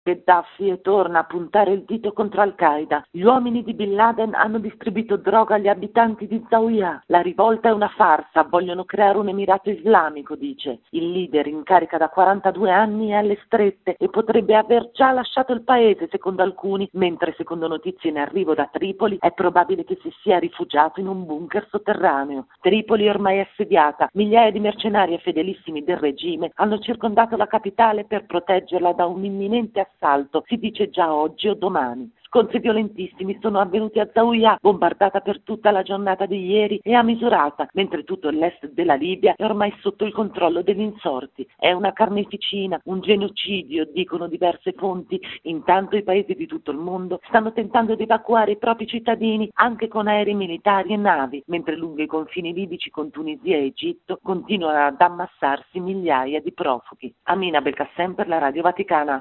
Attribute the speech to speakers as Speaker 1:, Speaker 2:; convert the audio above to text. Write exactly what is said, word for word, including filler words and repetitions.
Speaker 1: Gheddafi torna a puntare il dito contro Al-Qaeda. Gli uomini di Bin Laden hanno distribuito droga agli abitanti di Zawiya. La rivolta è una farsa, vogliono creare un emirato islamico, dice. Il leader, in carica da quarantadue anni, è alle strette e potrebbe aver già lasciato il paese, secondo alcuni, mentre secondo notizie in arrivo da Tripoli è probabile che si sia rifugiato in un bunker sotterraneo. Tripoli è ormai assediata. Migliaia di mercenari e fedelissimi del regime hanno circondato la capitale per proteggerla da un imminente assalto, si dice già oggi o domani. Scontri violentissimi sono avvenuti a Zawiya, bombardata per tutta la giornata di ieri e a Misurata, mentre tutto l'est della Libia è ormai sotto il controllo degli insorti. È una carneficina, un genocidio, dicono diverse fonti. Intanto i paesi di tutto il mondo stanno tentando di evacuare i propri cittadini anche con aerei militari e navi, mentre lungo i confini libici con Tunisia e Egitto continuano ad ammassarsi migliaia di profughi. Amina Belkacem per la Radio Vaticana.